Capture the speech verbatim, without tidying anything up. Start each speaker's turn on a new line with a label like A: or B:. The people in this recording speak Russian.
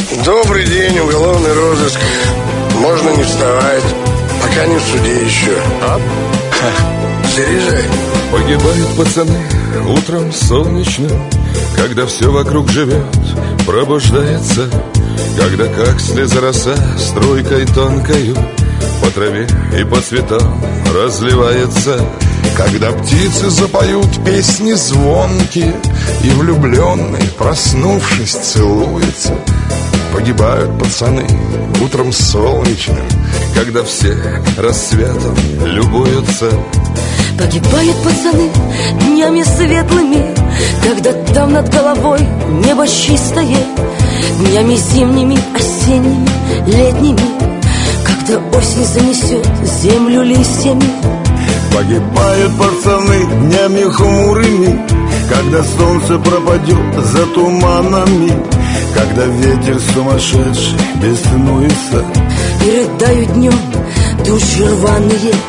A: Добрый день, уголовный розыск. Можно не вставать, пока не в суде еще. А? Заряжай.
B: Погибают пацаны утром солнечным, когда все вокруг живет, пробуждается, когда как слеза роса струйкой тонкою по траве и по цветам разливается.
C: Когда птицы запоют песни звонкие, и влюбленные, проснувшись, целуются. Погибают пацаны утром солнечным,
B: когда все рассветом любуются.
D: Погибают пацаны днями светлыми, когда там над головой небо чистое, днями зимними, осенними, летними, когда осень занесет землю листьями.
E: Погибают пацаны днями хмурыми, когда солнце пропадет за туманами, когда ветер сумасшедший беснуется.
D: И рыдают днем души рваные.